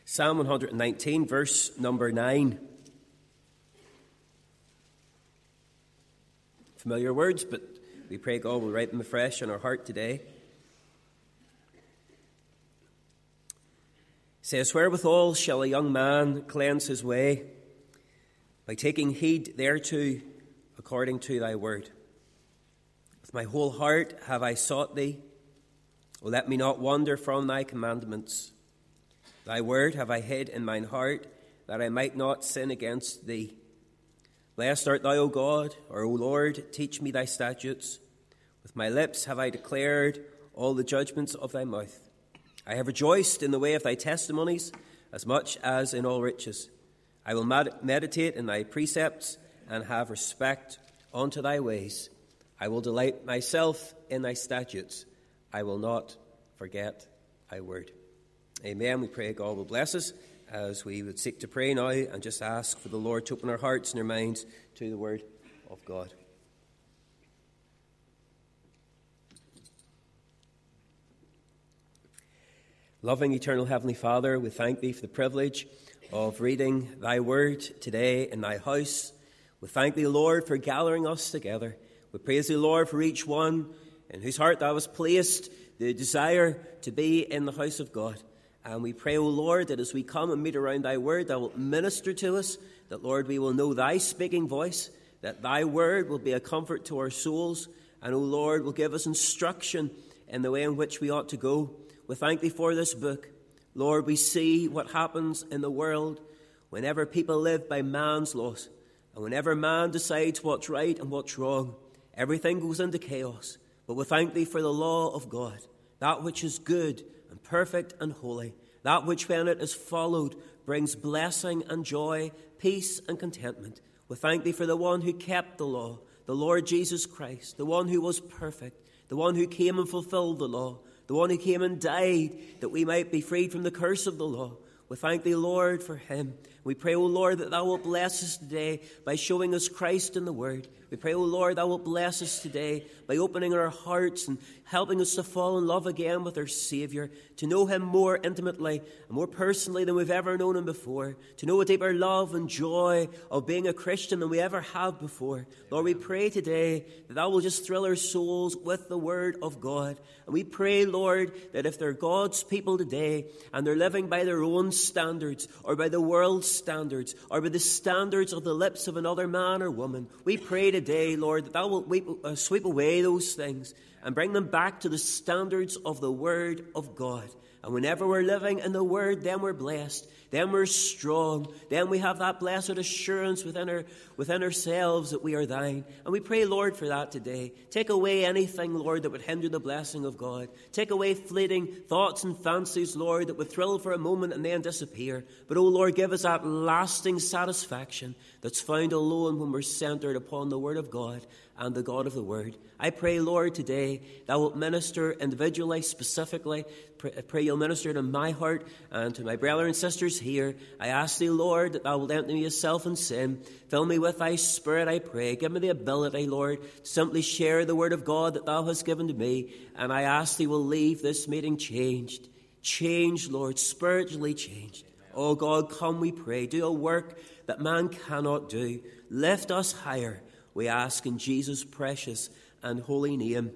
Psalm 119, verse number 9. Familiar words, but we pray God will write them afresh in our heart today. It says, "Wherewithal shall a young man cleanse his way? By taking heed thereto, according to thy word. With my whole heart have I sought thee. O let me not wander from thy commandments. Thy word have I hid in mine heart, that I might not sin against thee. Blessed art thou, O God, or O Lord, teach me thy statutes. With my lips have I declared all the judgments of thy mouth. I have rejoiced in the way of thy testimonies, as much as in all riches. I will meditate in thy precepts, and have respect unto thy ways. I will delight myself in thy statutes. I will not forget thy word." Amen. We pray God will bless us as we would seek to pray now and just ask for the Lord to open our hearts and our minds to the word of God. Loving, eternal Heavenly Father, we thank thee for the privilege of reading thy word today in thy house. We thank thee, Lord, for gathering us together. We praise thee, Lord, for each one in whose heart thou hast placed the desire to be in the house of God. And we pray, O Lord, that as we come and meet around thy word, thou wilt minister to us, that, Lord, we will know thy speaking voice, that thy word will be a comfort to our souls, and, O Lord, will give us instruction in the way in which we ought to go. We thank thee for this book. Lord, we see what happens in the world whenever people live by man's laws, and whenever man decides what's right and what's wrong, everything goes into chaos. But we thank thee for the law of God, that which is good and perfect and holy, that which when it is followed brings blessing and joy, peace and contentment. We thank thee for the one who kept the law, the Lord Jesus Christ, the one who was perfect, the one who came and fulfilled the law, the one who came and died that we might be freed from the curse of the law. We thank thee, Lord, for him. We pray, O Lord, that thou wilt bless us today by showing us Christ in the word. We pray, O Lord, thou wilt bless us today by opening our hearts and helping us to fall in love again with our Saviour, to know him more intimately and more personally than we've ever known him before, to know a deeper love and joy of being a Christian than we ever have before. Lord, we pray today that thou will just thrill our souls with the word of God. And we pray, Lord, that if they're God's people today and they're living by their own standards or by the world's standards or by the standards of the lips of another man or woman, we pray today, Lord, that thou wilt sweep away those things and bring them back to the standards of the Word of God. And whenever we're living in the Word, then we're blessed, then we're strong, then we have that blessed assurance within ourselves that we are thine. And we pray, Lord, for that today. Take away anything, Lord, that would hinder the blessing of God. Take away fleeting thoughts and fancies, Lord, that would thrill for a moment and then disappear. But, oh Lord, give us that lasting satisfaction that's found alone when we're centered upon the Word of God and the God of the Word. I pray, Lord, today thou wilt minister individually, specifically. I pray you'll minister to my heart and to my brothers and sisters here. I ask thee, Lord, that thou wilt empty me of self and sin. Fill me with thy Spirit, I pray. Give me the ability, Lord, to simply share the word of God that thou hast given to me. And I ask thee will leave this meeting changed. Changed, Lord, spiritually changed. Oh God, come, we pray. Do a work that man cannot do. Lift us higher, we ask in Jesus' precious and holy name.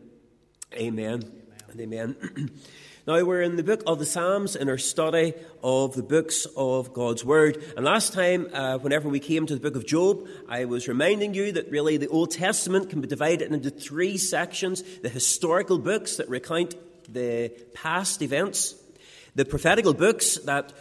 Amen and amen. Now, we're in the book of the Psalms in our study of the books of God's Word. And last time, whenever we came to the book of Job, I was reminding you that really the Old Testament can be divided into three sections: the historical books that recount the past events, the prophetical books that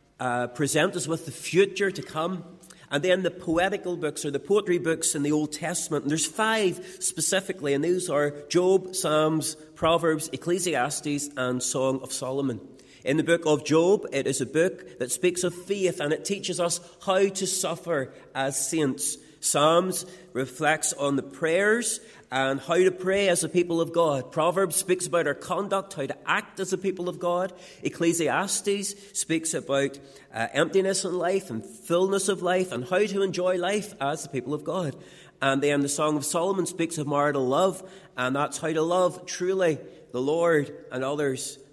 present us with the future to come, and then the poetical books, or the poetry books in the Old Testament. And there's 5 specifically, and these are Job, Psalms, Proverbs, Ecclesiastes, and Song of Solomon. In the book of Job, it is a book that speaks of faith, and it teaches us how to suffer as saints. Psalms reflects on the prayers and how to pray as a people of God. Proverbs speaks about our conduct, how to act as a people of God. Ecclesiastes speaks about emptiness in life and fullness of life and how to enjoy life as the people of God. And then the Song of Solomon speaks of marital love, and that's how to love truly the Lord and others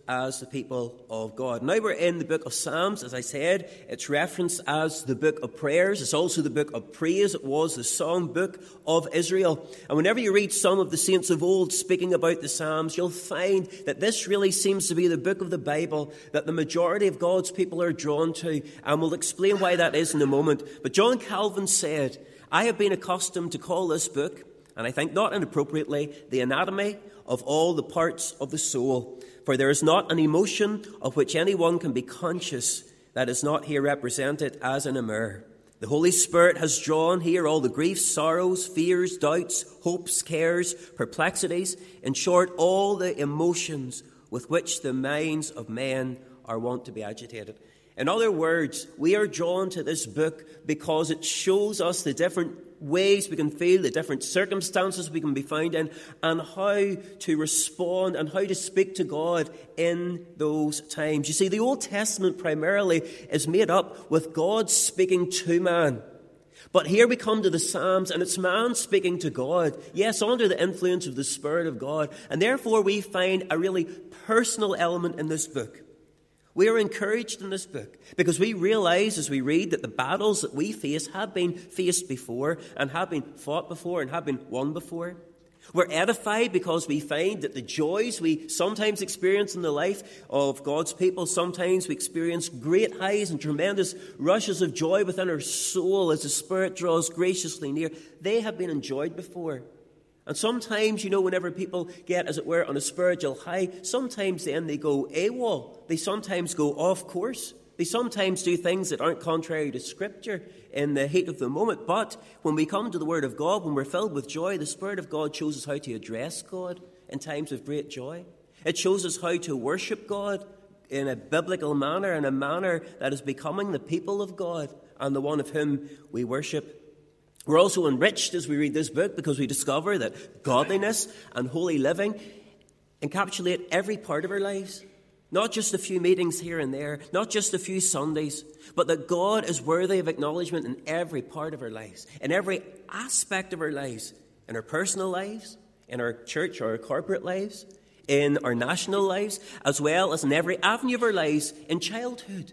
as the people of God. Now we're in the book of Psalms. As I said, it's referenced as the book of prayers. It's also the book of praise. It was the song book of Israel. And whenever you read some of the saints of old speaking about the Psalms, you'll find that this really seems to be the book of the Bible that the majority of God's people are drawn to. And we'll explain why that is in a moment. But John Calvin said, "I have been accustomed to call this book, and I think not inappropriately, the anatomy of all the parts of the soul. For there is not an emotion of which anyone can be conscious that is not here represented as in a mirror. The Holy Spirit has drawn here all the griefs, sorrows, fears, doubts, hopes, cares, perplexities, in short, all the emotions with which the minds of men are wont to be agitated." In other words, we are drawn to this book because it shows us the different ways we can feel, the different circumstances we can be found in, and how to respond and how to speak to God in those times. You see, the Old Testament primarily is made up with God speaking to man. But here we come to the Psalms, and it's man speaking to God, yes, under the influence of the Spirit of God. And therefore we find a really personal element in this book. We are encouraged in this book because we realize as we read that the battles that we face have been faced before and have been fought before and have been won before. We're edified because we find that the joys we sometimes experience in the life of God's people, sometimes we experience great highs and tremendous rushes of joy within our soul as the Spirit draws graciously near. They have been enjoyed before. And sometimes, whenever people get, as it were, on a spiritual high, sometimes then they go AWOL. They sometimes go off course. They sometimes do things that aren't contrary to Scripture in the heat of the moment. But when we come to the Word of God, when we're filled with joy, the Spirit of God shows us how to address God in times of great joy. It shows us how to worship God in a biblical manner, in a manner that is becoming the people of God and the one of whom we worship. We're also enriched as we read this book because we discover that godliness and holy living encapsulate every part of our lives. Not just a few meetings here and there, not just a few Sundays, but that God is worthy of acknowledgement in every part of our lives, in every aspect of our lives, in our personal lives, in our church or our corporate lives, in our national lives, as well as in every avenue of our lives in childhood,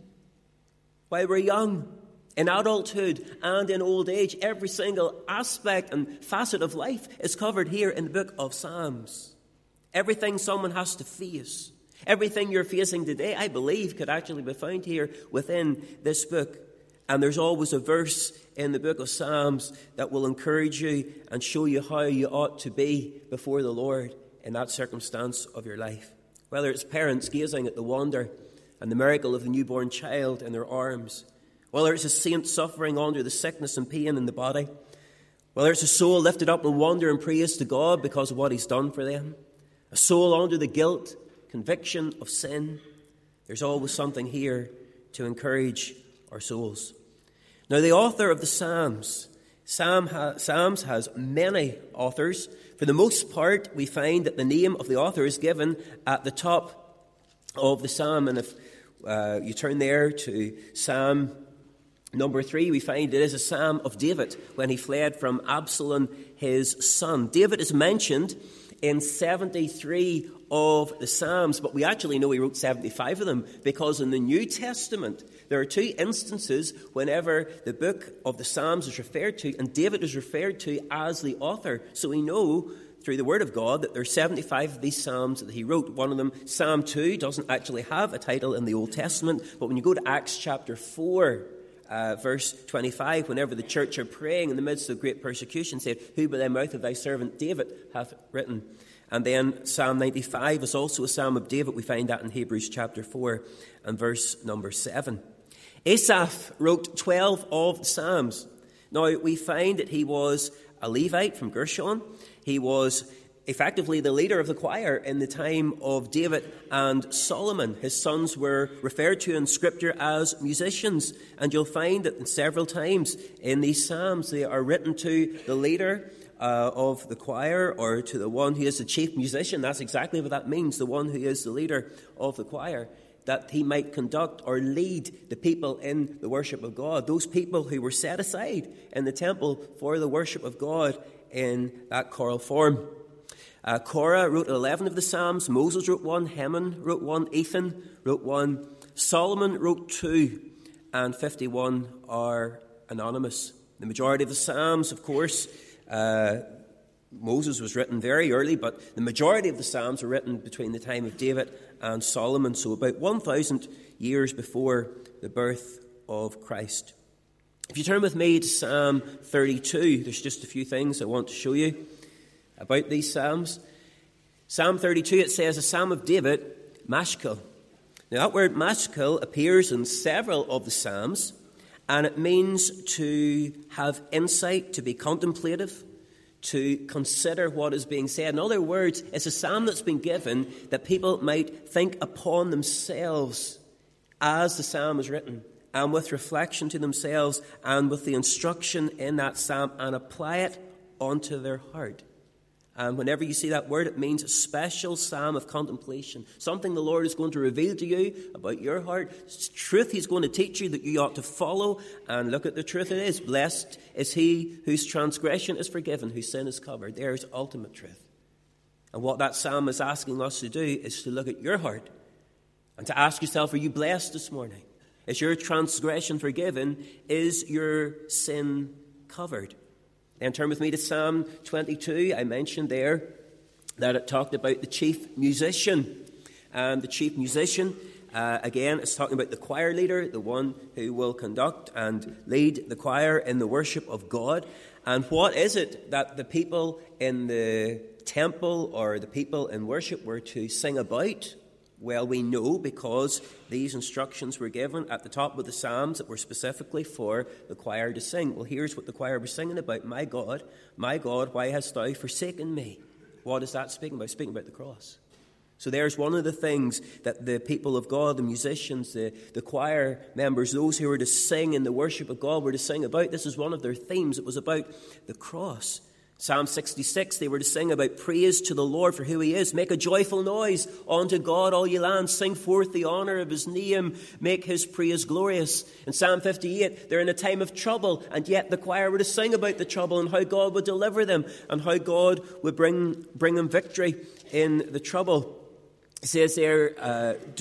while we're young, in adulthood and in old age. Every single aspect and facet of life is covered here in the book of Psalms. Everything someone has to face, everything you're facing today, I believe, could actually be found here within this book. And there's always a verse in the book of Psalms that will encourage you and show you how you ought to be before the Lord in that circumstance of your life. Whether it's parents gazing at the wonder and the miracle of the newborn child in their arms, whether it's a saint suffering under the sickness and pain in the body, whether it's a soul lifted up in wonder and praise to God because of what he's done for them, a soul under the guilt, conviction of sin, there's always something here to encourage our souls. Now, the author of the Psalms has many authors. For the most part, we find that the name of the author is given at the top of the psalm. And if you turn there to Psalm Number 3, we find it is a psalm of David when he fled from Absalom, his son. David is mentioned in 73 of the Psalms, but we actually know he wrote 75 of them because in the New Testament there are 2 instances whenever the book of the Psalms is referred to and David is referred to as the author. So we know through the Word of God that there are 75 of these Psalms that he wrote. One of them, Psalm 2, doesn't actually have a title in the Old Testament, but when you go to Acts chapter 4, verse 25, whenever the church are praying in the midst of great persecution, said, "Who by the mouth of thy servant David hath written." And then Psalm 95 is also a psalm of David. We find that in Hebrews chapter 4 and verse number 7. Asaph wrote 12 of the Psalms. Now, we find that he was a Levite from Gershon. He was effectively the leader of the choir in the time of David and Solomon. His sons were referred to in Scripture as musicians, and you'll find that several times in these Psalms they are written to the leader of the choir or to the one who is the chief musician. That's exactly what that means, the one who is the leader of the choir, that he might conduct or lead the people in the worship of God, those people who were set aside in the temple for the worship of God in that choral form. Korah wrote 11 of the Psalms. Moses wrote one. Heman wrote one. Ethan wrote one. Solomon wrote 2. And 51 are anonymous. The majority of the Psalms, of course, Moses was written very early, but the majority of the Psalms were written between the time of David and Solomon, so about 1,000 years before the birth of Christ. If you turn with me to Psalm 32, there's just a few things I want to show you about these Psalms. Psalm 32, it says, a Psalm of David, Mashkal. Now that word Mashkal appears in several of the Psalms, and it means to have insight, to be contemplative, to consider what is being said. In other words, it's a psalm that's been given that people might think upon themselves as the psalm is written, and with reflection to themselves, and with the instruction in that psalm, and apply it onto their heart. And whenever you see that word, it means a special psalm of contemplation, something the Lord is going to reveal to you about your heart. It's truth He's going to teach you that you ought to follow. And look at the truth it is. Blessed is he whose transgression is forgiven, whose sin is covered. There is ultimate truth. And what that psalm is asking us to do is to look at your heart and to ask yourself, are you blessed this morning? Is your transgression forgiven? Is your sin covered? Then turn with me to Psalm 22. I mentioned there that it talked about the chief musician. And the chief musician, again, is talking about the choir leader, the one who will conduct and lead the choir in the worship of God. And what is it that the people in the temple or the people in worship were to sing about? Well, we know because these instructions were given at the top of the Psalms that were specifically for the choir to sing. Well, here's what the choir was singing about. My God, why hast thou forsaken me? What is that speaking about? Speaking about the cross. So there's one of the things that the people of God, the musicians, the choir members, those who were to sing in the worship of God were to sing about. This is one of their themes. It was about the cross. Psalm 66, they were to sing about praise to the Lord for who He is. Make a joyful noise unto God, all ye lands. Sing forth the honour of His name. Make His praise glorious. In Psalm 58, they're in a time of trouble, and yet the choir were to sing about the trouble and how God would deliver them and how God would bring them victory in the trouble. It says there, do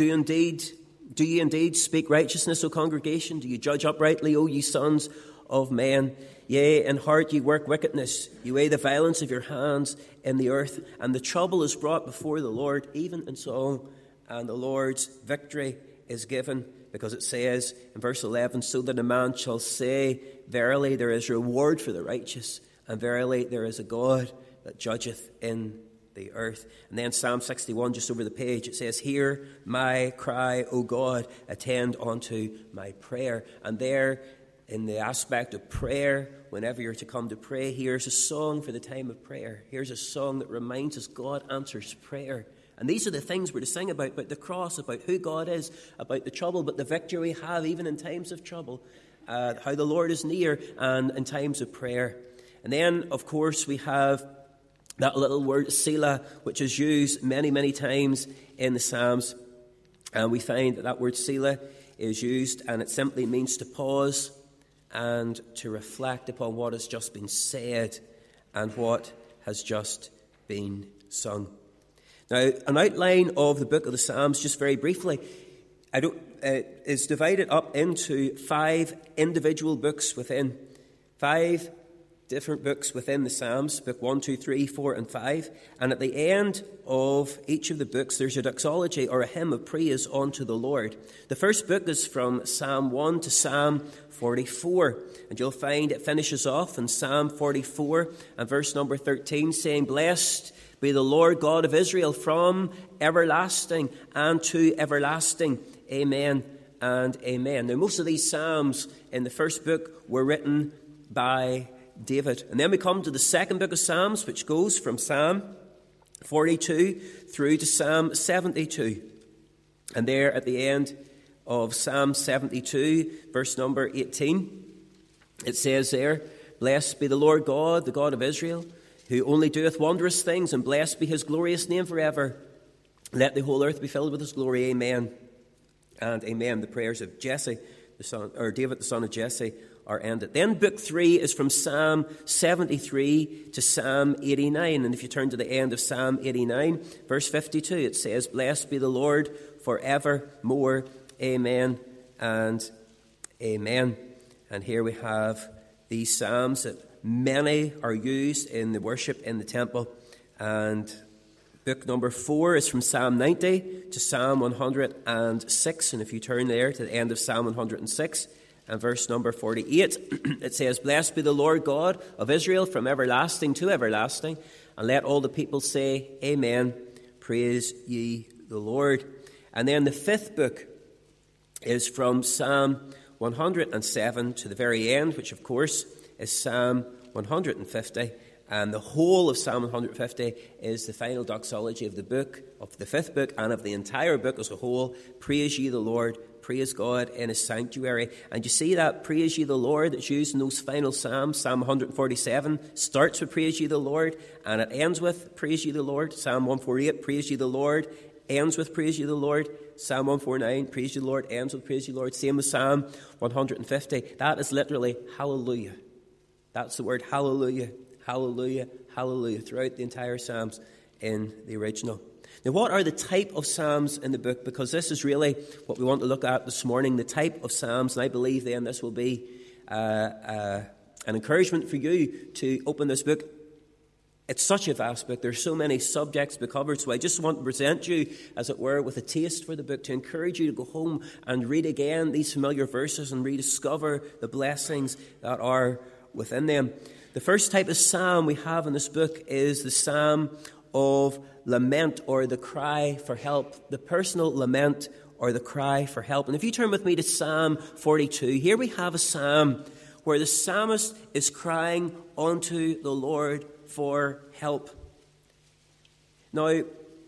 ye indeed speak righteousness, O congregation? Do you judge uprightly, O ye sons of men? Yea, in heart ye work wickedness. You weigh the violence of your hands in the earth. And the trouble is brought before the Lord, even in song. And the Lord's victory is given, because it says in verse 11, so that a man shall say, verily there is reward for the righteous, and verily there is a God that judgeth in the earth. And then Psalm 61, just over the page, it says, hear my cry, O God, attend unto my prayer. And there, in the aspect of prayer, whenever you're to come to pray, here's a song for the time of prayer. Here's a song that reminds us God answers prayer. And these are the things we're to sing about the cross, about who God is, about the trouble, but the victory we have even in times of trouble, how the Lord is near, and in times of prayer. And then, of course, we have that little word, Selah, which is used many, many times in the Psalms. And we find that word Selah is used, and it simply means to pause and to reflect upon what has just been said and what has just been sung. Now, an outline of the book of the Psalms, just very briefly, is divided up into 5 individual books within. 5 different books within the Psalms, book 1, 2, 3, 4, and 5. And at the end of each of the books, there's a doxology or a hymn of praise unto the Lord. The first book is from Psalm 1 to Psalm 44. And you'll find it finishes off in Psalm 44 and verse number 13, saying, blessed be the Lord God of Israel from everlasting and to everlasting. Amen and amen. Now, most of these Psalms in the first book were written by David. And then we come to the second book of Psalms, which goes from Psalm 42 through to Psalm 72. And there at the end of Psalm 72, verse number 18, it says there, blessed be the Lord God, the God of Israel, who only doeth wondrous things, and blessed be his glorious name forever. Let the whole earth be filled with his glory. Amen and amen. The prayers of Jesse, David the son of Jesse, are ended. Then book 3 is from Psalm 73 to Psalm 89. And if you turn to the end of Psalm 89, verse 52, it says, "Blessed be the Lord forevermore. Amen and amen." And here we have these psalms that many are used in the worship in the temple. And book number 4 is from Psalm 90 to Psalm 106. And if you turn there to the end of Psalm 106 and verse number 48, it says, "Blessed be the Lord God of Israel from everlasting to everlasting. And let all the people say, Amen. Praise ye the Lord." And then the 5th book is from Psalm 107 to the very end, which of course is Psalm 150. And the whole of Psalm 150 is the final doxology of the book, of the 5th book, and of the entire book as a whole. Praise ye the Lord, praise God in his sanctuary. And you see that praise ye the Lord that's used in those final psalms. Psalm 147 starts with praise ye the Lord, and it ends with praise ye the Lord. Psalm 148, praise ye the Lord, ends with praise ye the Lord. Psalm 149, praise ye the Lord, ends with praise ye the Lord. Same with Psalm 150. That is literally hallelujah. That's the word hallelujah. Hallelujah, hallelujah, throughout the entire Psalms in the original. Now, what are the type of Psalms in the book? Because this is really what we want to look at this morning, the type of Psalms. And I believe then this will be an encouragement for you to open this book. It's such a vast book. There's so many subjects to be covered. So I just want to present you, as it were, with a taste for the book, to encourage you to go home and read again these familiar verses and rediscover the blessings that are within them. The first type of psalm we have in this book is the psalm of lament, or the cry for help, the personal lament or the cry for help. And if you turn with me to Psalm 42, here we have a psalm where the psalmist is crying unto the Lord for help. Now,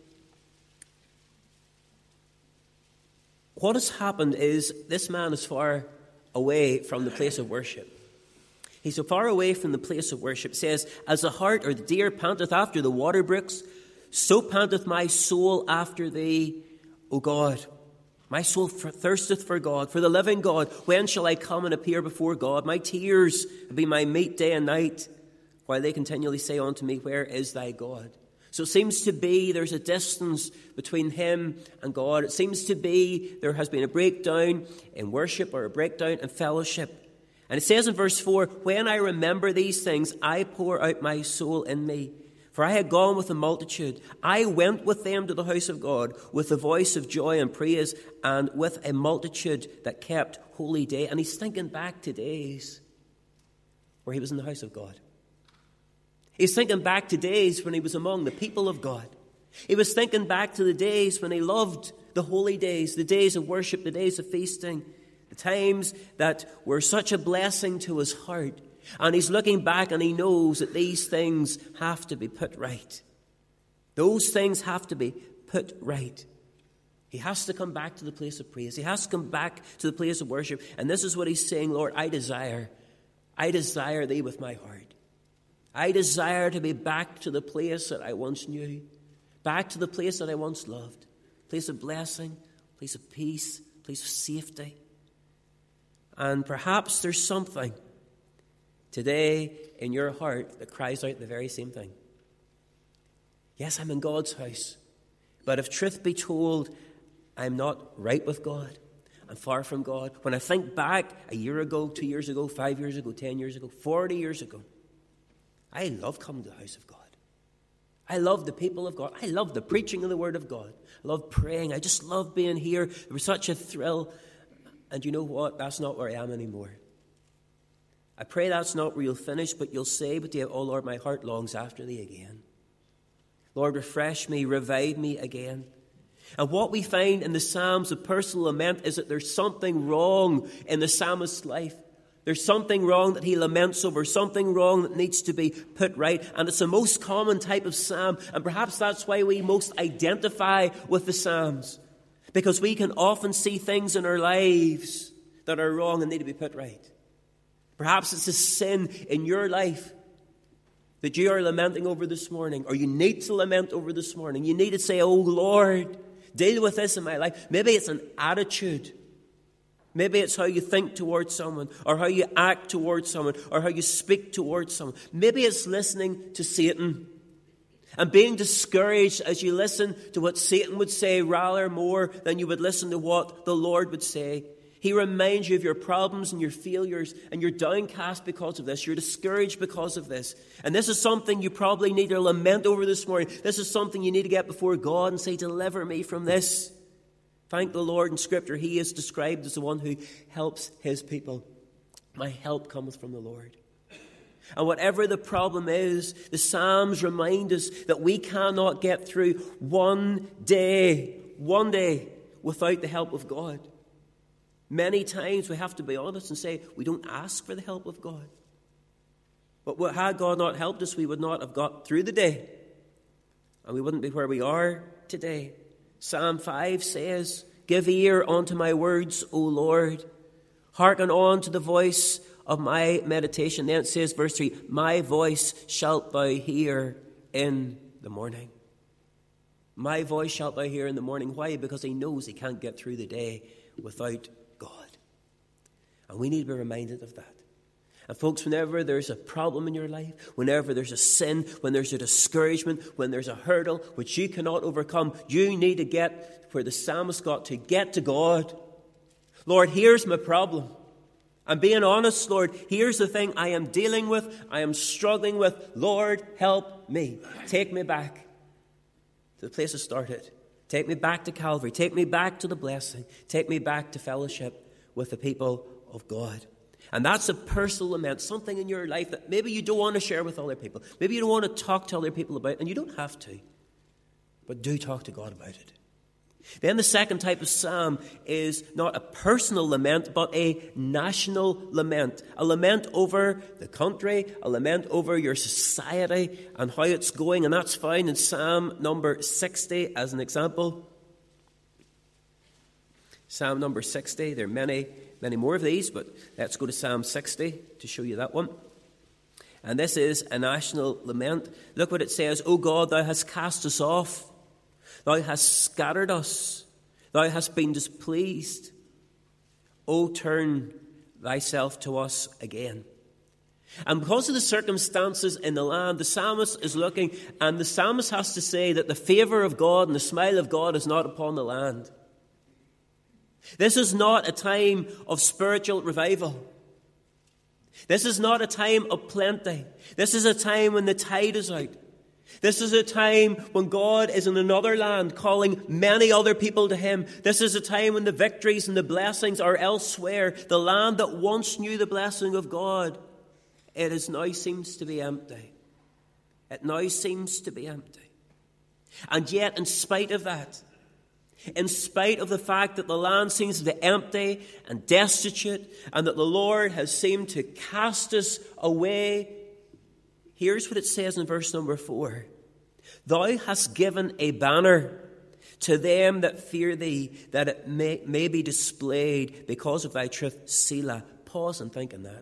what has happened is this man is far away from the place of worship. He's so far away from the place of worship. It says, "As the hart or the deer panteth after the water brooks, so panteth my soul after thee, O God. My soul thirsteth for God, for the living God. When shall I come and appear before God? My tears be my meat day and night, while they continually say unto me, Where is thy God?" So it seems to be there's a distance between him and God. It seems to be there has been a breakdown in worship, or a breakdown in fellowship. And it says in verse 4, "When I remember these things, I pour out my soul in me. For I had gone with a multitude. I went with them to the house of God, with the voice of joy and praise, and with a multitude that kept holy day." And he's thinking back to days where he was in the house of God. He's thinking back to days when he was among the people of God. He was thinking back to the days when he loved the holy days, the days of worship, the days of feasting, the times that were such a blessing to his heart. And he's looking back and he knows that these things have to be put right. Those things have to be put right. He has to come back to the place of praise. He has to come back to the place of worship. And this is what he's saying, "Lord, I desire thee with my heart. I desire to be back to the place that I once knew, back to the place that I once loved, place of blessing, place of peace, place of safety." And perhaps there's something today in your heart that cries out the very same thing. Yes, I'm in God's house, but if truth be told, I'm not right with God. I'm far from God. When I think back a year ago, 2 years ago, 5 years ago, 10 years ago, 40 years ago, I love coming to the house of God. I love the people of God. I love the preaching of the Word of God. I love praying. I just love being here. There was such a thrill. And you know what? That's not where I am anymore. I pray that's not where you'll finish, but you'll say with you, "Oh Lord, my heart longs after thee again. Lord, refresh me, revive me again." And what we find in the Psalms of personal lament is that there's something wrong in the psalmist's life. There's something wrong that he laments over, something wrong that needs to be put right. And it's the most common type of psalm. And perhaps that's why we most identify with the Psalms. Because we can often see things in our lives that are wrong and need to be put right. Perhaps it's a sin in your life that you are lamenting over this morning, or you need to lament over this morning. You need to say, "Oh Lord, deal with this in my life." Maybe it's an attitude. Maybe it's how you think towards someone, or how you act towards someone, or how you speak towards someone. Maybe it's listening to Satan and being discouraged as you listen to what Satan would say rather more than you would listen to what the Lord would say. He reminds you of your problems and your failures, and you're downcast because of this. You're discouraged because of this. And this is something you probably need to lament over this morning. This is something you need to get before God and say, deliver me from this. Thank the Lord in Scripture. He is described as the one who helps his people. My help cometh from the Lord. And whatever the problem is, the Psalms remind us that we cannot get through one day without the help of God. Many times we have to be honest and say we don't ask for the help of God. But had God not helped us, we would not have got through the day. And we wouldn't be where we are today. Psalm 5 says, give ear unto my words, O Lord. Hearken on to the voice of my meditation. Then it says, verse 3, my voice shalt thou hear in the morning. My voice shalt thou hear in the morning. Why? Because he knows he can't get through the day without God. And we need to be reminded of that. And folks, whenever there's a problem in your life, whenever there's a sin, when there's a discouragement, when there's a hurdle which you cannot overcome, you need to get where the psalmist got to, get to God. Lord, here's my problem. I'm being honest, Lord. Here's the thing I am dealing with, I am struggling with. Lord, help me. Take me back to the place I started. Take me back to Calvary. Take me back to the blessing. Take me back to fellowship with the people of God. And that's a personal lament, something in your life that maybe you don't want to share with other people. Maybe you don't want to talk to other people about, and you don't have to. But do talk to God about it. Then the second type of psalm is not a personal lament, but a national lament. A lament over the country, a lament over your society and how it's going. And that's found in Psalm number 60 as an example. Psalm number 60. There are many more of these, but let's go to Psalm 60 to show you that one. And this is a national lament. Look what it says. O God, thou hast cast us off. Thou hast scattered us. Thou hast been displeased. O turn thyself to us again. And because of the circumstances in the land, the psalmist is looking, and the psalmist has to say that the favour of God and the smile of God is not upon the land. This is not a time of spiritual revival. This is not a time of plenty. This is a time when the tide is out. This is a time when God is in another land calling many other people to him. This is a time when the victories and the blessings are elsewhere. The land that once knew the blessing of God, it now seems to be empty. It now seems to be empty. And yet, in spite of that, in spite of the fact that the land seems to be empty and destitute and that the Lord has seemed to cast us away, here's what it says in verse number 4. Thou hast given a banner to them that fear thee, that it may be displayed because of thy truth. Selah. Pause and think on that.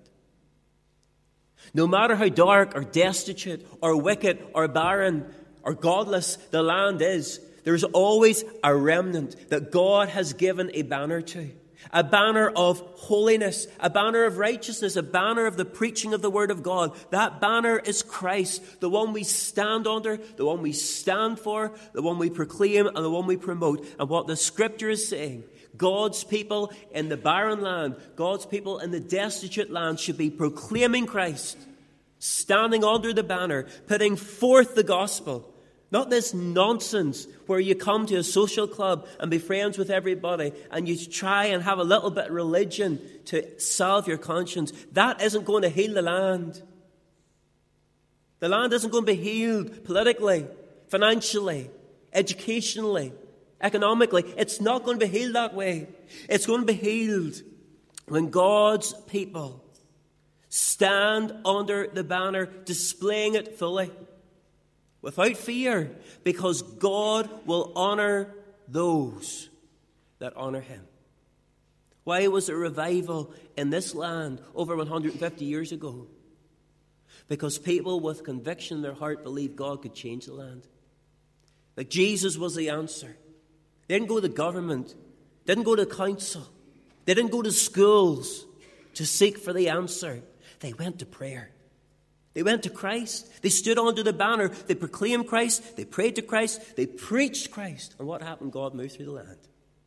No matter how dark or destitute or wicked or barren or godless the land is, there's always a remnant that God has given a banner to. A banner of holiness, a banner of righteousness, a banner of the preaching of the Word of God. That banner is Christ, the one we stand under, the one we stand for, the one we proclaim, and the one we promote. And what the Scripture is saying, God's people in the barren land, God's people in the destitute land should be proclaiming Christ, standing under the banner, putting forth the gospel. Not this nonsense where you come to a social club and be friends with everybody and you try and have a little bit of religion to salve your conscience. That isn't going to heal the land. The land isn't going to be healed politically, financially, educationally, economically. It's not going to be healed that way. It's going to be healed when God's people stand under the banner, displaying it fully. Without fear, because God will honor those that honor him. Why was there revival in this land over 150 years ago? Because people with conviction in their heart believed God could change the land. Like Jesus was the answer. They didn't go to the government, didn't go to the council. They didn't go to schools to seek for the answer. They went to prayer. They went to Christ. They stood under the banner. They proclaimed Christ. They prayed to Christ. They preached Christ. And what happened? God moved through the land.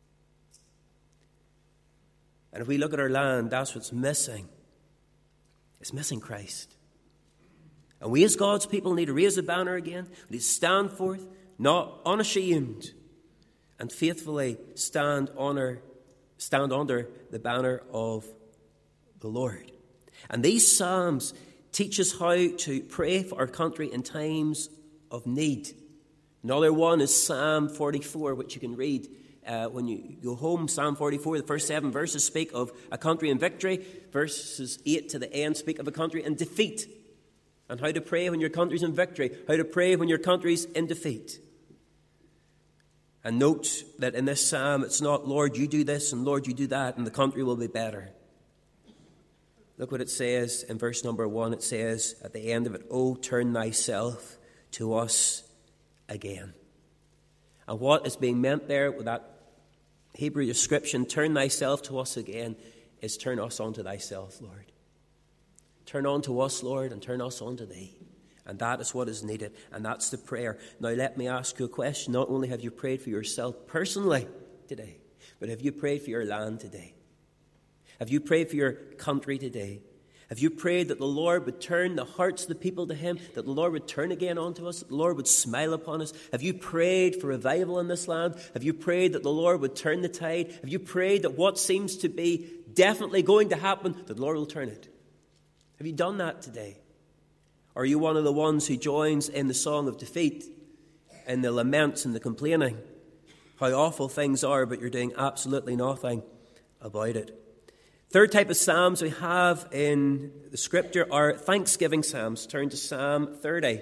And if we look at our land, that's what's missing. It's missing Christ. And we as God's people need to raise the banner again. We need to stand forth, not unashamed, and faithfully stand under the banner of the Lord. And these Psalms teach us how to pray for our country in times of need. Another one is Psalm 44, which you can read when you go home. Psalm 44, the first 7 verses speak of a country in victory. Verses 8 to the end speak of a country in defeat. And how to pray when your country's in victory. How to pray when your country's in defeat. And note that in this psalm, it's not, Lord, you do this and Lord, you do that, and the country will be better. Look what it says in verse number 1. It says at the end of it, "O turn thyself to us again." And what is being meant there with that Hebrew description, turn thyself to us again, is turn us unto thyself, Lord. Turn unto us, Lord, and turn us unto thee. And that is what is needed, and that's the prayer. Now let me ask you a question. Not only have you prayed for yourself personally today, but have you prayed for your land today? Have you prayed for your country today? Have you prayed that the Lord would turn the hearts of the people to him, that the Lord would turn again onto us, that the Lord would smile upon us? Have you prayed for revival in this land? Have you prayed that the Lord would turn the tide? Have you prayed that what seems to be definitely going to happen, that the Lord will turn it? Have you done that today? Or are you one of the ones who joins in the song of defeat, in the laments and the complaining? How awful things are, but you're doing absolutely nothing about it. Third type of psalms we have in the scripture are thanksgiving psalms. Turn to Psalm 30.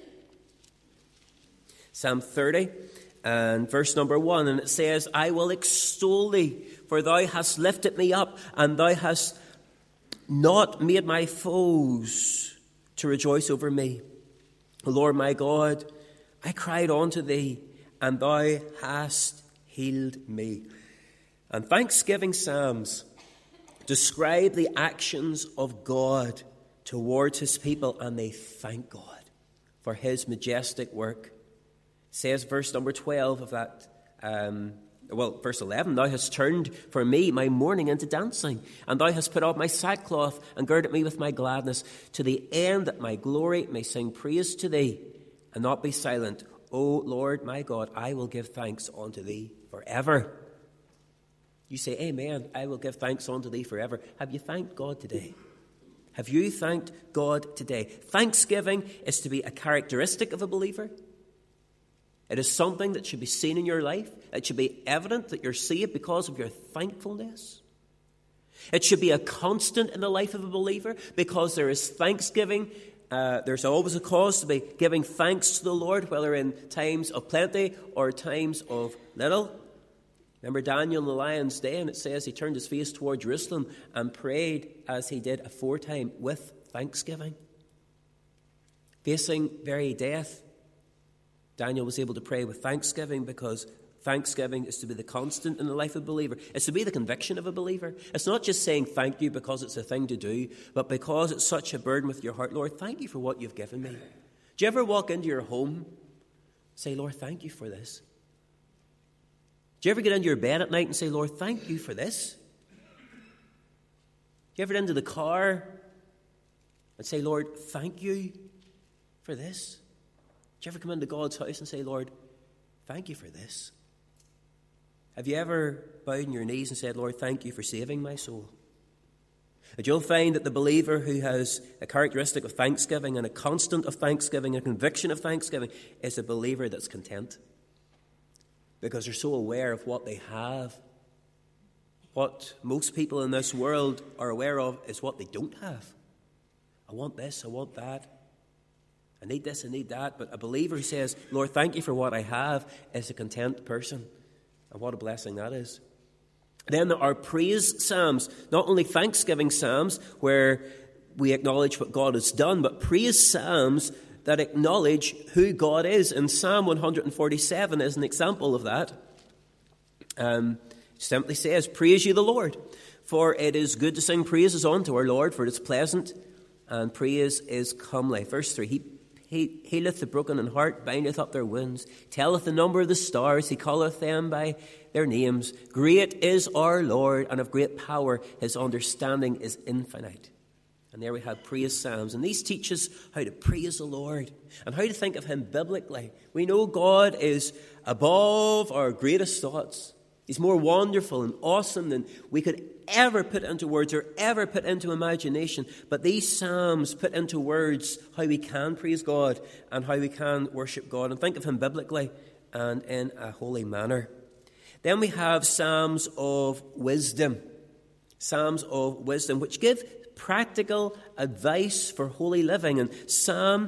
Psalm 30 and verse number 1. And it says, "I will extol thee, for thou hast lifted me up, and thou hast not made my foes to rejoice over me. O Lord my God, I cried unto thee, and thou hast healed me." And thanksgiving psalms describe the actions of God towards his people, and they thank God for his majestic work. It says verse number 12 of that, verse 11, "Thou hast turned for me my mourning into dancing, and thou hast put off my sackcloth and girded me with my gladness, to the end that my glory may sing praise to thee and not be silent. O Lord my God, I will give thanks unto thee forever." You say, "Amen, I will give thanks unto thee forever." Have you thanked God today? Have you thanked God today? Thanksgiving is to be a characteristic of a believer. It is something that should be seen in your life. It should be evident that you're saved because of your thankfulness. It should be a constant in the life of a believer because there is thanksgiving. There's always a cause to be giving thanks to the Lord, whether in times of plenty or times of little. Remember Daniel in the lion's den, it says he turned his face toward Jerusalem and prayed as he did aforetime with thanksgiving. Facing very death, Daniel was able to pray with thanksgiving because thanksgiving is to be the constant in the life of a believer. It's to be the conviction of a believer. It's not just saying thank you because it's a thing to do, but because it's such a burden with your heart. Lord, thank you for what you've given me. Do you ever walk into your home, say, "Lord, thank you for this"? Do you ever get into your bed at night and say, "Lord, thank you for this"? Do you ever get into the car and say, "Lord, thank you for this"? Do you ever come into God's house and say, "Lord, thank you for this"? Have you ever bowed on your knees and said, "Lord, thank you for saving my soul"? And you'll find that the believer who has a characteristic of thanksgiving and a constant of thanksgiving, a conviction of thanksgiving, is a believer that's content. Because they're so aware of what they have. What most people in this world are aware of is what they don't have. I want this, I want that. I need this, I need that. But a believer who says, "Lord, thank you for what I have," is a content person. And what a blessing that is. Then there are praise psalms, not only thanksgiving psalms where we acknowledge what God has done, but praise psalms that acknowledge who God is. And Psalm 147 is an example of that. Simply says, "Praise you the Lord. For it is good to sing praises unto our Lord, for it is pleasant, and praise is comely. Verse 3, He healeth the broken in heart, bindeth up their wounds, telleth the number of the stars, he calleth them by their names. Great is our Lord, and of great power, his understanding is infinite. And there we have praise psalms. And these teach us how to praise the Lord and how to think of him biblically. We know God is above our greatest thoughts. He's more wonderful and awesome than we could ever put into words or ever put into imagination. But these psalms put into words how we can praise God and how we can worship God and think of him biblically and in a holy manner. Then we have psalms of wisdom. Psalms of wisdom, which give practical advice for holy living. And Psalm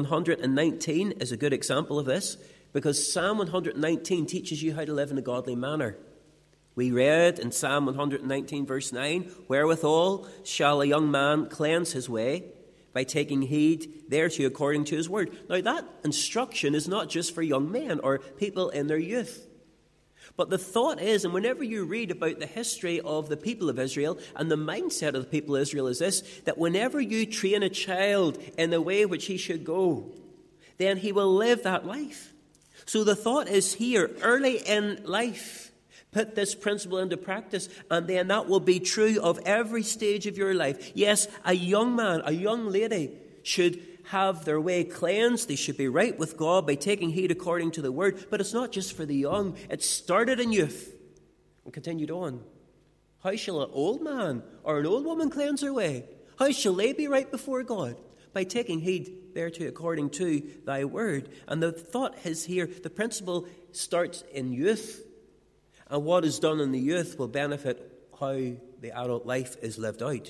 119 is a good example of this, because Psalm 119 teaches you how to live in a godly manner. We read in Psalm 119 verse 9, wherewithal shall a young man cleanse his way? By taking heed thereto according to his word. Now that instruction is not just for young men or people in their youth. But the thought is, and whenever you read about the history of the people of Israel and the mindset of the people of Israel is this, that whenever you train a child in the way which he should go, then he will live that life. So the thought is here, early in life, put this principle into practice, and then that will be true of every stage of your life. Yes, a young man, a young lady should have their way cleansed. They should be right with God by taking heed according to the word. But it's not just for the young. It started in youth and continued on. How shall an old man or an old woman cleanse their way? How shall they be right before God? By taking heed thereto according to thy word. And the thought is here, the principle starts in youth. And what is done in the youth will benefit how the adult life is lived out.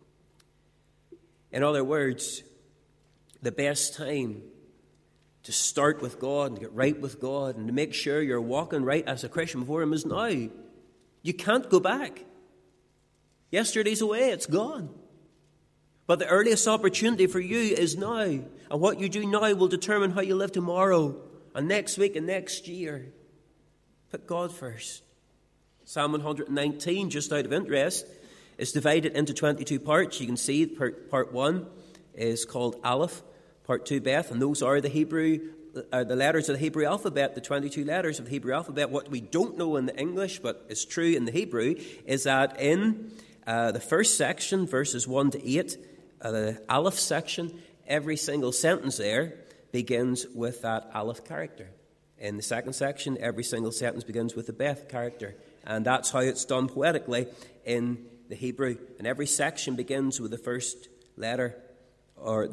In other words, the best time to start with God and get right with God and to make sure you're walking right as a Christian before him is now. You can't go back. Yesterday's away, it's gone. But the earliest opportunity for you is now. And what you do now will determine how you live tomorrow and next week and next year. Put God first. Psalm 119, just out of interest, is divided into 22 parts. You can see part 1 is called Aleph, part 2 Beth, and those are the letters of the Hebrew alphabet, the 22 letters of the Hebrew alphabet. What we don't know in the English, but is true in the Hebrew, is that in the first section, verses 1 to 8, the Aleph section, every single sentence there begins with that Aleph character. In the second section, every single sentence begins with the Beth character. And that's how it's done poetically in the Hebrew. And every section begins with the first letter, or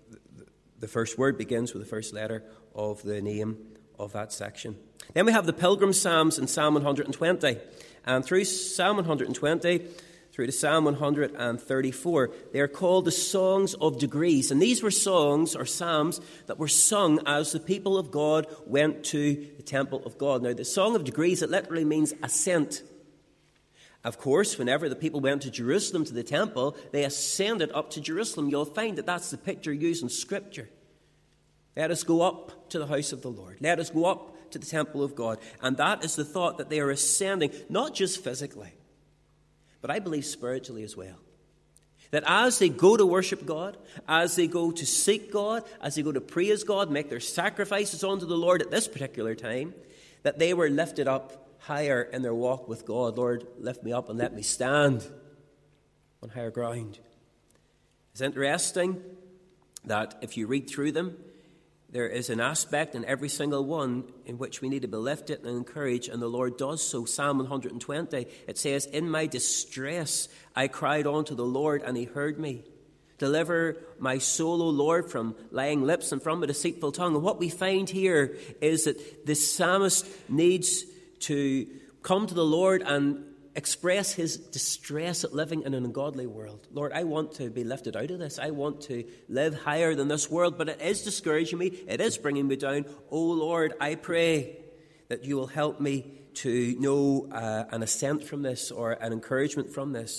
the first word begins with the first letter of the name of that section. Then we have the Pilgrim Psalms in Psalm 120. And through Psalm 120, through to Psalm 134, they are called the Songs of Degrees. And these were songs or psalms that were sung as the people of God went to the temple of God. Now, the Song of Degrees, it literally means ascent. Of course, whenever the people went to Jerusalem, to the temple, they ascended up to Jerusalem. You'll find that that's the picture used in Scripture. Let us go up to the house of the Lord. Let us go up to the temple of God. And that is the thought, that they are ascending, not just physically, but I believe spiritually as well. That as they go to worship God, as they go to seek God, as they go to praise God, make their sacrifices unto the Lord at this particular time, that they were lifted up higher in their walk with God. Lord, lift me up and let me stand on higher ground. It's interesting that if you read through them, there is an aspect in every single one in which we need to be lifted and encouraged, and the Lord does so. Psalm 120, it says, in my distress I cried unto the Lord, and he heard me. Deliver my soul, O Lord, from lying lips and from a deceitful tongue. And what we find here is that the psalmist needs to come to the Lord and express his distress at living in an ungodly world. Lord, I want to be lifted out of this. I want to live higher than this world, but it is discouraging me. It is bringing me down. Oh Lord, I pray that you will help me to know an ascent from this or an encouragement from this,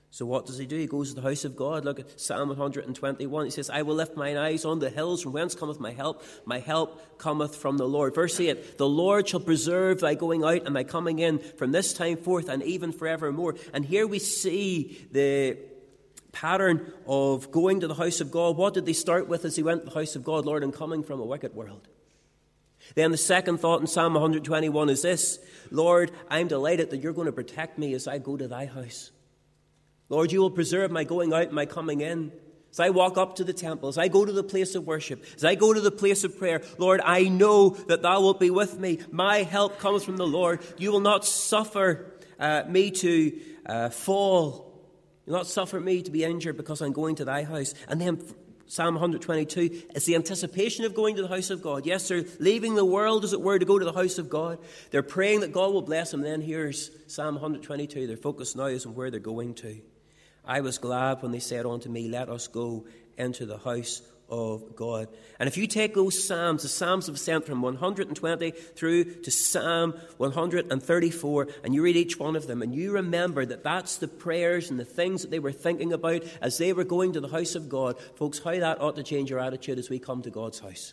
So what does he do? He goes to the house of God. Look at Psalm 121. He says, I will lift mine eyes on the hills, from whence cometh my help. My help cometh from the Lord. Verse 8, the Lord shall preserve thy going out and thy coming in from this time forth and even forevermore. And here we see the pattern of going to the house of God. What did they start with as he went to the house of God? Lord, I'm coming from a wicked world. Then the second thought in Psalm 121 is this: Lord, I'm delighted that you're going to protect me as I go to thy house. Lord, you will preserve my going out and my coming in. As I walk up to the temple, as I go to the place of worship, as I go to the place of prayer, Lord, I know that thou wilt be with me. My help comes from the Lord. You will not suffer me to fall. You will not suffer me to be injured because I'm going to thy house. And then Psalm 122 is the anticipation of going to the house of God. Yes, they're leaving the world, as it were, to go to the house of God. They're praying that God will bless them. Then here's Psalm 122. Their focus now is on where they're going to. I was glad when they said unto me, let us go into the house of God. And if you take those Psalms, the Psalms of Ascent from 120 through to Psalm 134, and you read each one of them, and you remember that that's the prayers and the things that they were thinking about as they were going to the house of God, folks, how that ought to change your attitude as we come to God's house.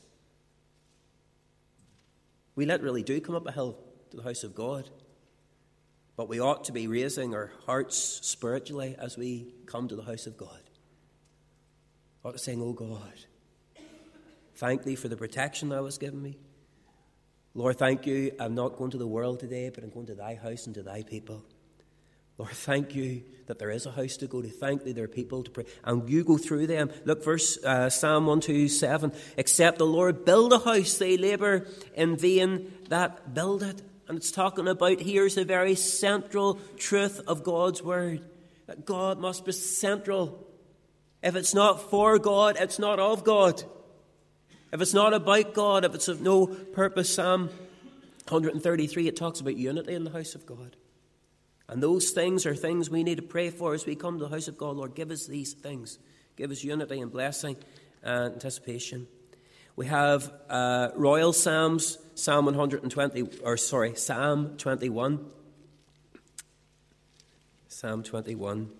We literally do come up a hill to the house of God. But we ought to be raising our hearts spiritually as we come to the house of God. We ought to saying, oh God, thank thee for the protection thou hast given me. Lord, thank you, I'm not going to the world today, but I'm going to thy house and to thy people. Lord, thank you that there is a house to go to. Thank thee there are people to pray. And you go through them. Look, Psalm 127. Except the Lord build a house, they labour in vain that build it. And it's talking about, here's the very central truth of God's word. That God must be central. If it's not for God, it's not of God. If it's not about God, if it's of no purpose, Psalm 133, it talks about unity in the house of God. And those things are things we need to pray for as we come to the house of God. Lord, give us these things. Give us unity and blessing and anticipation. We have Royal Psalms, Psalm 21. Psalm 21.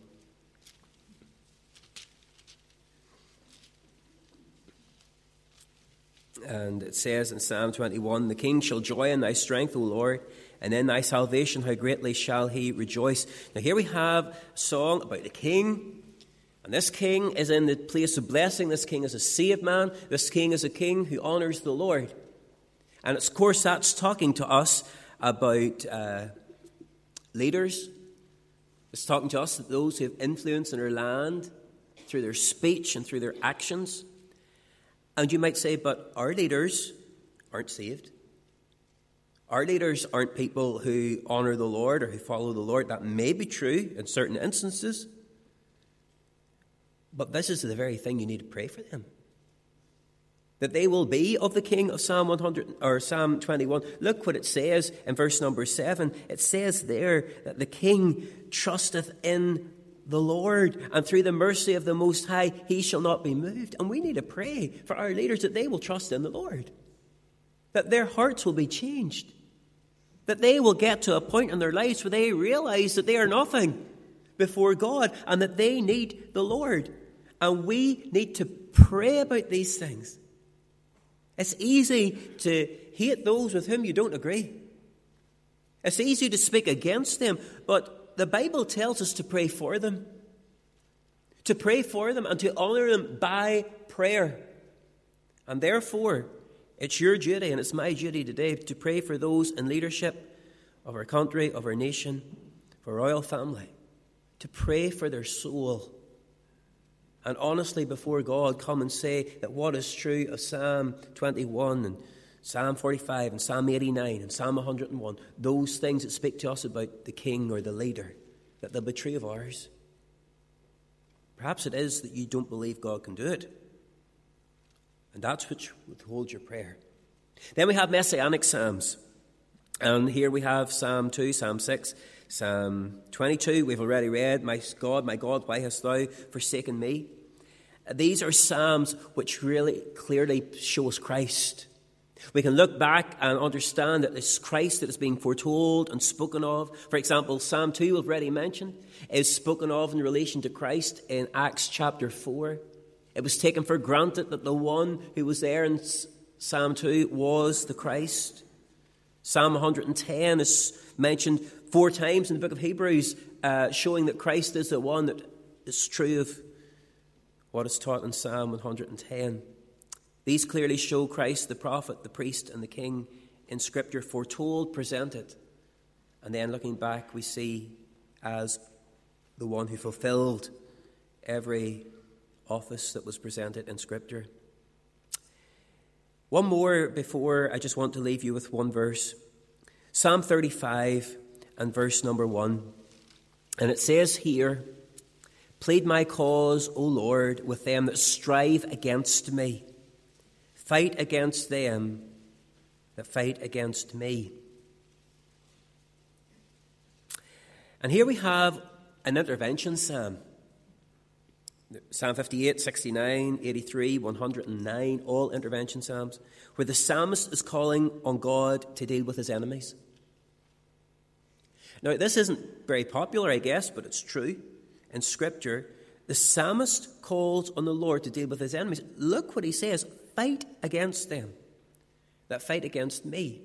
And it says in Psalm 21, the king shall joy in thy strength, O Lord, and in thy salvation how greatly shall he rejoice. Now here we have a song about the king. And this king is in the place of blessing. This king is a saved man. This king is a king who honours the Lord. And of course that's talking to us about leaders. It's talking to us, those who have influence in our land through their speech and through their actions. And you might say, but our leaders aren't saved. Our leaders aren't people who honour the Lord or who follow the Lord. That may be true in certain instances. But this is the very thing you need to pray for them. That they will be of the king of Psalm 100 or Psalm 21. Look what it says in verse number 7. It says there that the king trusteth in the Lord, and through the mercy of the Most High he shall not be moved. And we need to pray for our leaders that they will trust in the Lord. That their hearts will be changed. That they will get to a point in their lives where they realize that they are nothing before God and that they need the Lord. And we need to pray about these things. It's easy to hate those with whom you don't agree. It's easy to speak against them, but the Bible tells us to pray for them. To pray for them and to honour them by prayer. And therefore, it's your duty and it's my duty today to pray for those in leadership of our country, of our nation, for our royal family. To pray for their soul. And honestly before God come and say that what is true of Psalm 21 and Psalm 45 and Psalm 89 and Psalm 101, those things that speak to us about the king or the leader, that they'll be true of ours. Perhaps it is that you don't believe God can do it. And that's which withholds your prayer. Then we have Messianic Psalms. And here we have Psalm 2, Psalm 6, Psalm 22, we've already read, my God, why hast thou forsaken me? These are Psalms which really clearly show us Christ. We can look back and understand that this Christ that is being foretold and spoken of, for example, Psalm 2 we've already mentioned, is spoken of in relation to Christ in Acts chapter 4. It was taken for granted that the one who was there in Psalm 2 was the Christ. Psalm 110 is mentioned 4 times in the book of Hebrews, showing that Christ is the one that is true of what is taught in Psalm 110. These clearly show Christ, the prophet, the priest, and the king in Scripture, foretold, presented. And then looking back, we see as the one who fulfilled every office that was presented in Scripture. One more before I just want to leave you with one verse. Psalm 35 and verse number 1. And it says here, "Plead my cause, O Lord, with them that strive against me. Fight against them that fight against me." And here we have an intervention psalm. Psalm 58, 69, 83, 109, all intervention psalms, where the psalmist is calling on God to deal with his enemies. Now, this isn't very popular, I guess, but it's true. In Scripture, the psalmist calls on the Lord to deal with his enemies. Look what he says, "Fight against them that fight against me."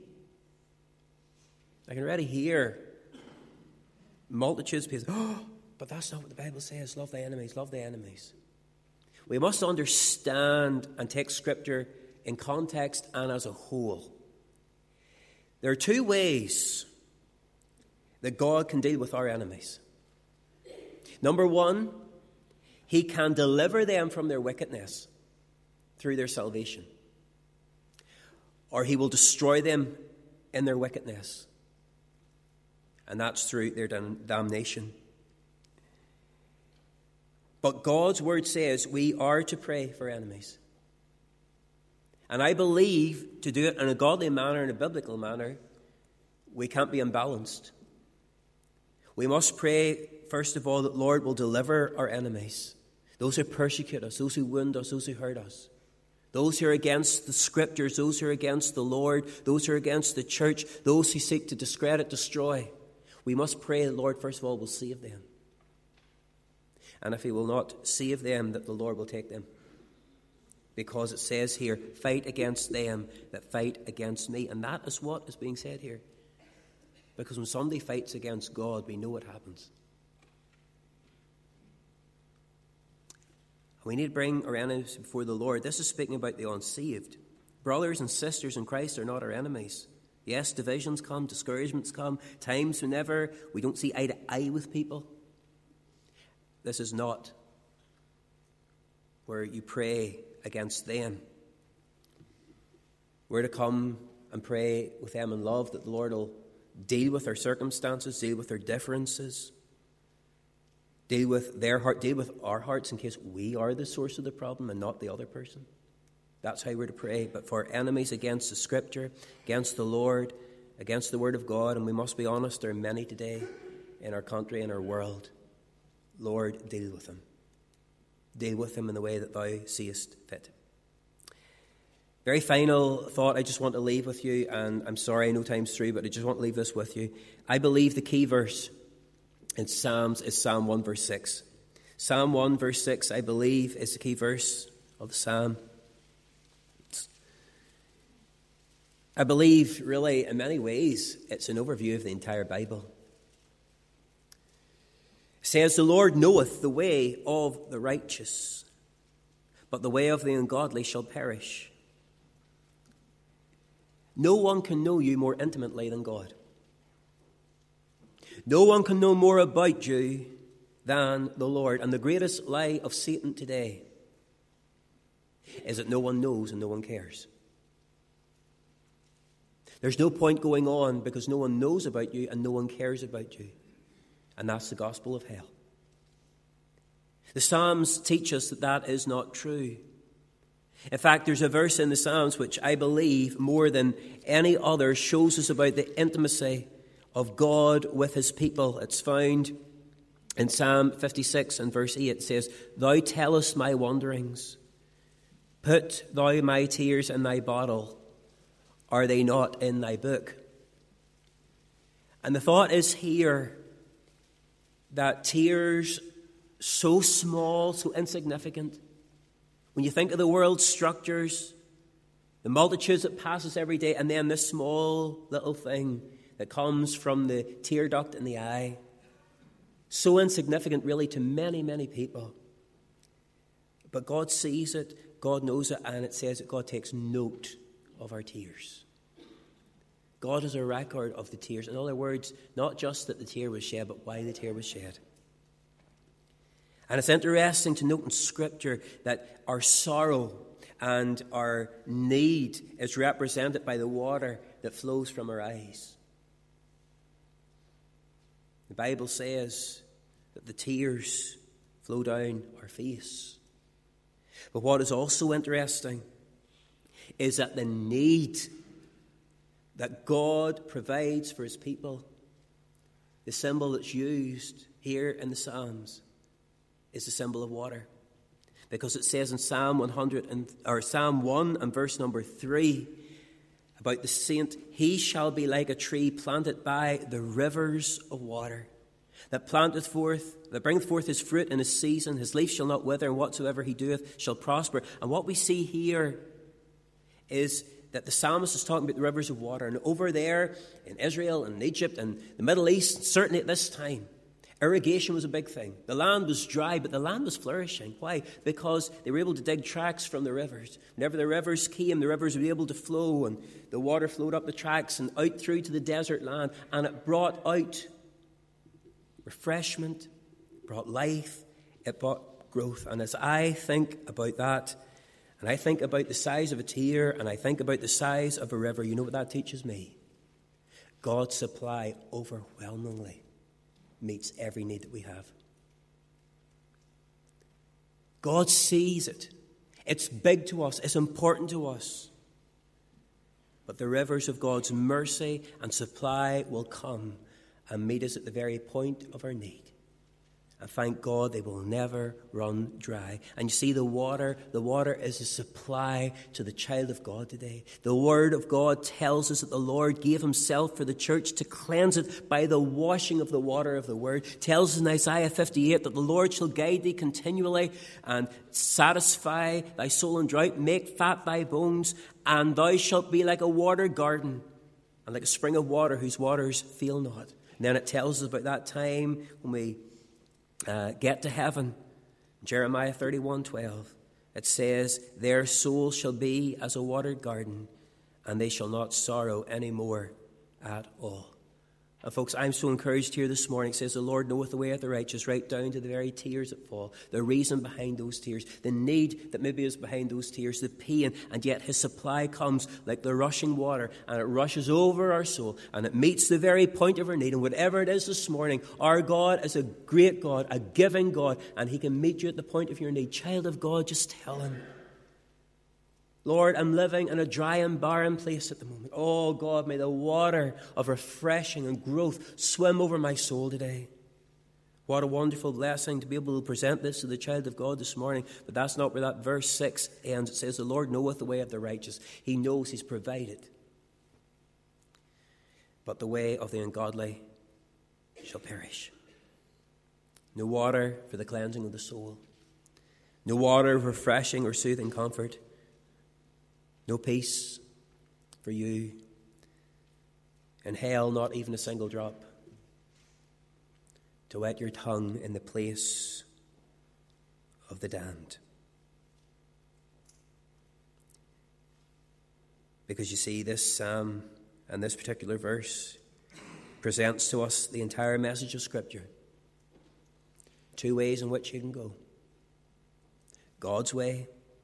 I can already hear multitudes of people, but that's not what the Bible says. Love thy enemies, love thy enemies. We must understand and take Scripture in context and as a whole. There are 2 ways that God can deal with our enemies. Number 1, he can deliver them from their wickedness through their salvation. Or he will destroy them in their wickedness. And that's through their damnation. But God's word says we are to pray for enemies. And I believe to do it in a godly manner, in a biblical manner, we can't be imbalanced. We must pray, first of all, that Lord will deliver our enemies. Those who persecute us, those who wound us, those who hurt us. Those who are against the Scriptures, those who are against the Lord, those who are against the church, those who seek to discredit, destroy. We must pray that Lord, first of all, will save them. And if he will not save them, that the Lord will take them. Because it says here, fight against them that fight against me. And that is what is being said here. Because when somebody fights against God, we know what happens. We need to bring our enemies before the Lord. This is speaking about the unsaved. Brothers and sisters in Christ are not our enemies. Yes, divisions come, discouragements come, times whenever we don't see eye to eye with people. This is not where you pray against them. We're to come and pray with them in love that the Lord will deal with our circumstances, deal with our differences, deal with their heart, deal with our hearts in case we are the source of the problem and not the other person. That's how we're to pray. But for our enemies against the Scripture, against the Lord, against the Word of God, and we must be honest, there are many today in our country, in our world. Lord, deal with them. Deal with them in the way that thou seest fit. Very final thought I just want to leave with you, and I'm sorry, no time's through, but I just want to leave this with you. I believe the key verse in Psalms is Psalm 1 verse 6. Psalm 1 verse 6, I believe, is the key verse of the Psalm. I believe, really, in many ways, it's an overview of the entire Bible. It says, "The Lord knoweth the way of the righteous, but the way of the ungodly shall perish." No one can know you more intimately than God. No one can know more about you than the Lord. And the greatest lie of Satan today is that no one knows and no one cares. There's no point going on because no one knows about you and no one cares about you. And that's the gospel of hell. The Psalms teach us that that is not true. In fact, there's a verse in the Psalms which I believe more than any other shows us about the intimacy of God with his people. It's found in Psalm 56 and verse 8. It says, "Thou tellest my wanderings. Put thou my tears in thy bottle. are they not in thy book? And the thought is here that tears so small, so insignificant, when you think of the world's structures, the multitudes that passes every day, and then this small little thing that comes from the tear duct in the eye, so insignificant really to many, many people. But God sees it, God knows it, and it says that God takes note of our tears. God has a record of the tears. In other words, not just that the tear was shed, but why the tear was shed. And it's interesting to note in Scripture that our sorrow and our need is represented by the water that flows from our eyes. The Bible says that the tears flow down our face. But what is also interesting is that the need that God provides for his people, the symbol that's used here in the Psalms, is the symbol of water. Because it says in Psalm 1 and verse number 3 about the saint, he shall be like a tree planted by the rivers of water, that bringeth forth his fruit in his season. His leaf shall not wither, and whatsoever he doeth shall prosper. And what we see here is that the psalmist is talking about the rivers of water. And over there in Israel and Egypt and the Middle East, certainly at this time, irrigation was a big thing. The land was dry, but the land was flourishing. Why? Because they were able to dig tracks from the rivers. Whenever the rivers came, the rivers would be able to flow, and the water flowed up the tracks and out through to the desert land. And it brought out refreshment, brought life, it brought growth. And as I think about that, and I think about the size of a tear, and I think about the size of a river, you know what that teaches me? God's supply overwhelmingly meets every need that we have. God sees it. It's big to us. It's important to us. But the rivers of God's mercy and supply will come and meet us at the very point of our need. And thank God they will never run dry. And you see, the water is a supply to the child of God today. The Word of God tells us that the Lord gave himself for the church to cleanse it by the washing of the water of the Word. It tells us in Isaiah 58 that the Lord shall guide thee continually and satisfy thy soul in drought, make fat thy bones, and thou shalt be like a watered garden and like a spring of water whose waters fail not. And then it tells us about that time when we get to heaven. Jeremiah 31:12. It says, their soul shall be as a watered garden, and they shall not sorrow any more at all. And folks, I'm so encouraged here this morning. It says, the Lord knoweth the way of the righteous, right down to the very tears that fall. The reason behind those tears, the need that maybe is behind those tears, the pain, and yet his supply comes like the rushing water, and it rushes over our soul, and it meets the very point of our need. And whatever it is this morning, our God is a great God, a giving God, and he can meet you at the point of your need. Child of God, just tell him, Lord, I'm living in a dry and barren place at the moment. Oh, God, may the water of refreshing and growth swim over my soul today. What a wonderful blessing to be able to present this to the child of God this morning. But that's not where that verse 6 ends. It says, the Lord knoweth the way of the righteous. He knows he's provided. But the way of the ungodly shall perish. No water for the cleansing of the soul. No water of refreshing or soothing comfort. No peace for you. In hell, not even a single drop to wet your tongue in the place of the damned. Because you see, this psalm and this particular verse presents to us the entire message of Scripture. Two ways in which you can go. God's way,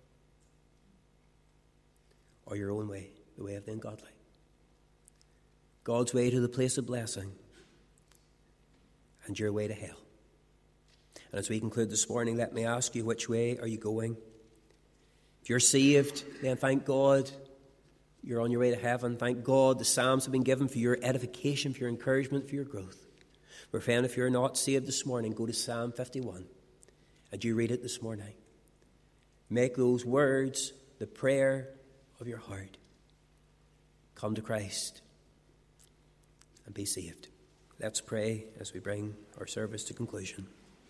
or your own way, the way of the ungodly. God's way to the place of blessing, and your way to hell. And as we conclude this morning, let me ask you, which way are you going? If you're saved, then thank God you're on your way to heaven. Thank God the Psalms have been given for your edification, for your encouragement, for your growth. But friend, if you're not saved this morning, go to Psalm 51 and you read it this morning. Make those words the prayer of your heart. come to Christ and be saved. Let's pray as we bring our service to conclusion.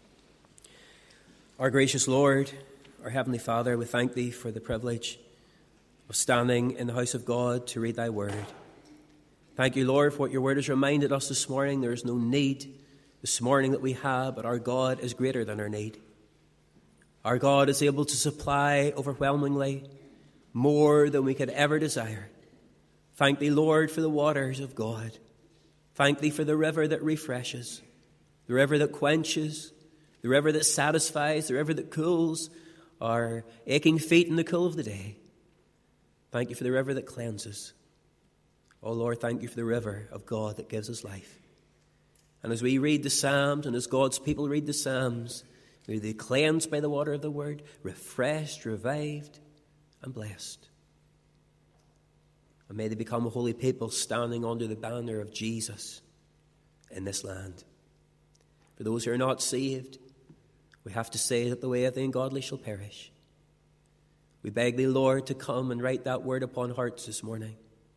Our gracious Lord, our Heavenly Father, we thank Thee for the privilege of standing in the house of God to read Thy word. Thank You, Lord, for what Your word has reminded us this morning. There is no need this morning that we have, but our God is greater than our need. Our God is able to supply overwhelmingly more than we could ever desire. Thank Thee, Lord, for the waters of God. Thank Thee for the river that refreshes, the river that quenches, the river that satisfies, the river that cools our aching feet in the cool of the day. Thank You for the river that cleanses. Oh, Lord, thank You for the river of God that gives us life. And as we read the Psalms, and as God's people read the Psalms, may they be cleansed by the water of the word, refreshed, revived, and blessed. And may they become a holy people standing under the banner of Jesus in this land. For those who are not saved, we have to say that the way of the ungodly shall perish. We beg Thee, Lord, to come and write that word upon hearts this morning.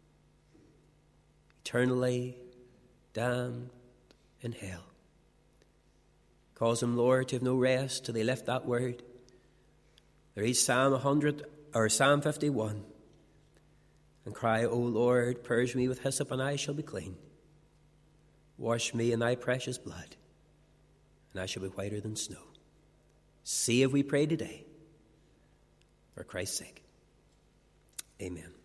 Eternally damned in hell. Cause them, Lord, to have no rest till they lift that word. They read Psalm 51 and cry, O Lord, purge me with hyssop and I shall be clean. Wash me in Thy precious blood and I shall be whiter than snow. Save, we pray today, for Christ's sake. Amen.